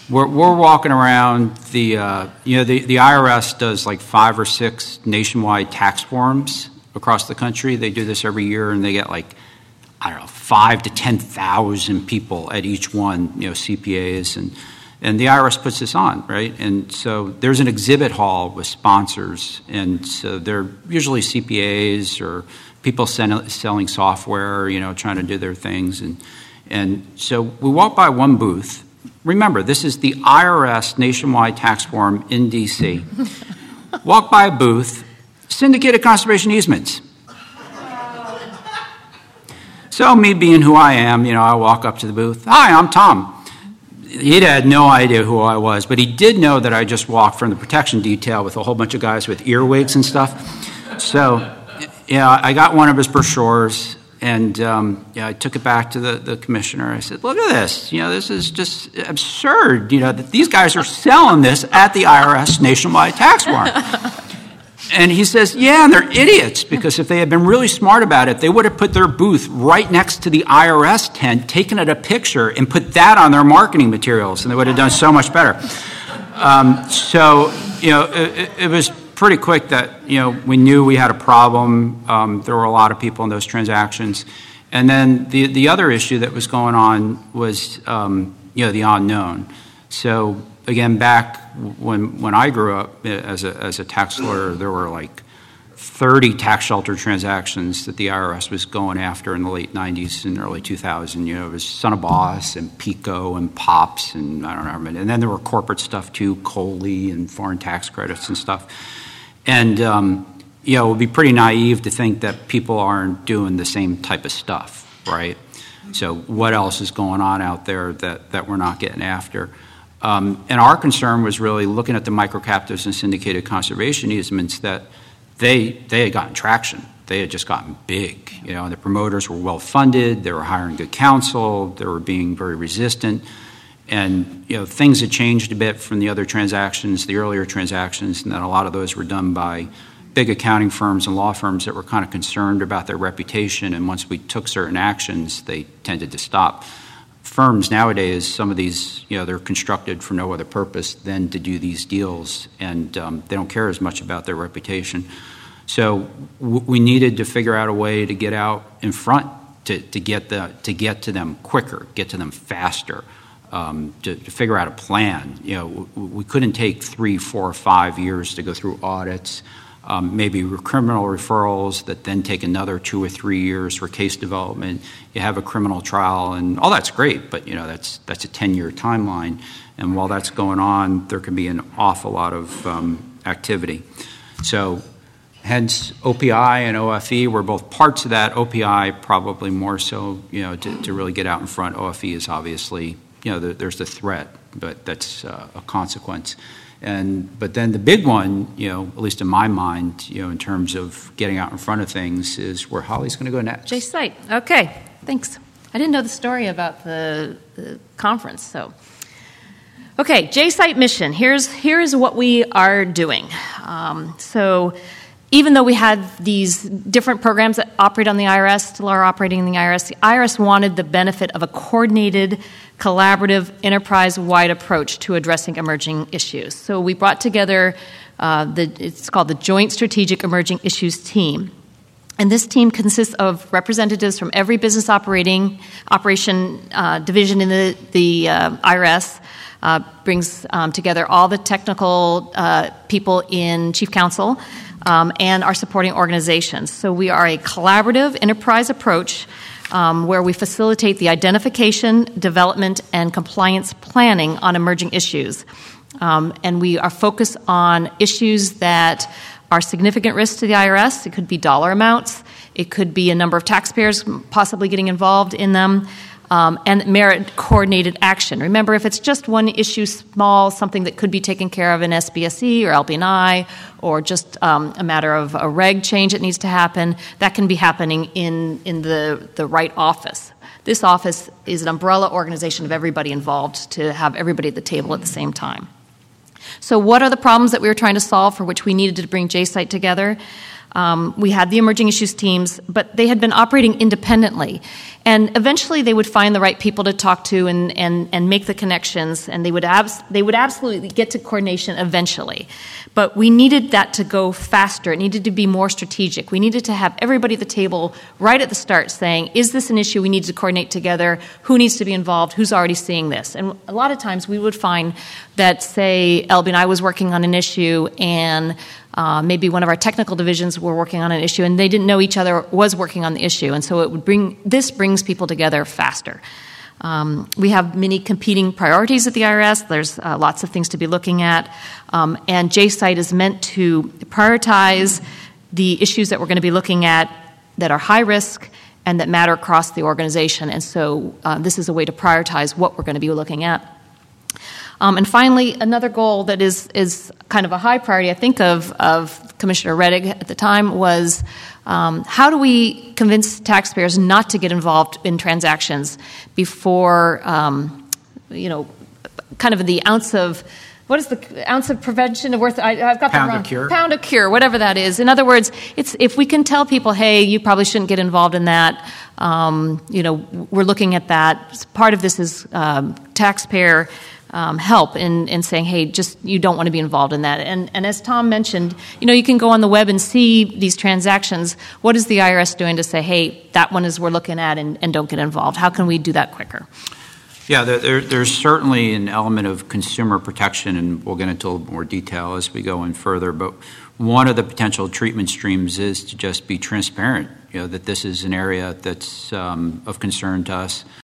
We're walking around the IRS does like 5 or 6 nationwide tax forums across the country. They do this every year, and they get like, I don't know, 5,000 to 10,000 people at each one, CPAs, and the IRS puts this on, right? And so there's an exhibit hall with sponsors, and so they're usually CPAs or people selling software, trying to do their things, and so we walk by one booth. Remember, this is the IRS nationwide tax forum in D.C. Walk by a booth, syndicated conservation easements. So me being who I am, I walk up to the booth. Hi, I'm Tom. He had no idea who I was, but he did know that I just walked from the protection detail with a whole bunch of guys with earwigs and stuff. So, I got one of his brochures, and I took it back to the commissioner. I said, look at this. This is just absurd, that these guys are selling this at the IRS nationwide tax forum. And he says, yeah, and they're idiots, because if they had been really smart about it, they would have put their booth right next to the IRS tent, taken it a picture, and put that on their marketing materials, and they would have done so much better. It was pretty quick that, we knew we had a problem. There were a lot of people in those transactions. And then the other issue that was going on was, the unknown. So, again, back when I grew up as a tax lawyer, there were like 30 tax shelter transactions that the IRS was going after in the late 90s and early 2000. It was Son of Boss and PICO and POPs and I don't know. And then there were corporate stuff too, COLI and foreign tax credits and stuff. And, it would be pretty naive to think that people aren't doing the same type of stuff, right? So what else is going on out there that we're not getting after? And our concern was really looking at the microcaptives and syndicated conservation easements that they had gotten traction. They had just gotten big. And the promoters were well funded. They were hiring good counsel. They were being very resistant. And things had changed a bit from the other transactions, the earlier transactions, and that a lot of those were done by big accounting firms and law firms that were kind of concerned about their reputation. And once we took certain actions, they tended to stop. Firms nowadays, some of these, they're constructed for no other purpose than to do these deals, and they don't care as much about their reputation. So we needed to figure out a way to get out in front, to get to them quicker, get to them faster, to figure out a plan. We couldn't take 3, 4, 5 years to go through audits. Maybe criminal referrals that then take another 2 or 3 years for case development. You have a criminal trial, and all that's great, but that's a 10-year timeline. And while that's going on, there can be an awful lot of activity. So, hence OPI and OFE were both parts of that. OPI probably more so, to really get out in front. OFE is obviously, there's the threat, but that's a consequence. But then the big one, at least in my mind, in terms of getting out in front of things, is where Holly's going to go next. J-Site. Okay, thanks. I didn't know the story about the conference, so. Okay, J-Site mission. Here's what we are doing. So even though we had these different programs that operate on the IRS, still are operating in the IRS wanted the benefit of a coordinated, collaborative, enterprise-wide approach to addressing emerging issues. So we brought together, it's called the Joint Strategic Emerging Issues Team. And this team consists of representatives from every business operation division in the IRS, brings together all the technical people in Chief Counsel, and our supporting organizations. So we are a collaborative enterprise approach where we facilitate the identification, development, and compliance planning on emerging issues. And we are focused on issues that are significant risks to the IRS. It could be dollar amounts. It could be a number of taxpayers possibly getting involved in them. And merit coordinated action. Remember, if it's just one issue, small, something that could be taken care of in SBSE or LP&I, or just a matter of a reg change that needs to happen, that can be happening in the right office. This office is an umbrella organization of everybody involved to have everybody at the table at the same time. So what are the problems that we were trying to solve for which we needed to bring J-Site together? We had the emerging issues teams, but they had been operating independently. And eventually they would find the right people to talk to and make the connections, and they would absolutely get to coordination eventually. But we needed that to go faster. It needed to be more strategic. We needed to have everybody at the table right at the start saying, is this an issue we need to coordinate together? Who needs to be involved? Who's already seeing this? And a lot of times we would find that, say, Elby and I was working on an issue, and maybe one of our technical divisions were working on an issue, and they didn't know each other was working on the issue. And so this brings people together faster. We have many competing priorities at the IRS. There's lots of things to be looking at. And JSITE is meant to prioritize the issues that we're going to be looking at that are high risk and that matter across the organization. And so this is a way to prioritize what we're going to be looking at. And finally, another goal that is kind of a high priority, I think, of Commissioner Rettig at the time was how do we convince taxpayers not to get involved in transactions before, kind of the ounce of, what is the ounce of prevention worth? I've got that wrong. Cure. Pound of cure, whatever that is. In other words, if we can tell people, hey, you probably shouldn't get involved in that, we're looking at that. Part of this is taxpayer help in saying, hey, just you don't want to be involved in that. And as Tom mentioned, you can go on the web and see these transactions. What is the IRS doing to say, hey, that one is we're looking at and don't get involved? How can we do that quicker? Yeah, there's certainly an element of consumer protection, and we'll get into a little more detail as we go in further. But one of the potential treatment streams is to just be transparent, that this is an area that's of concern to us.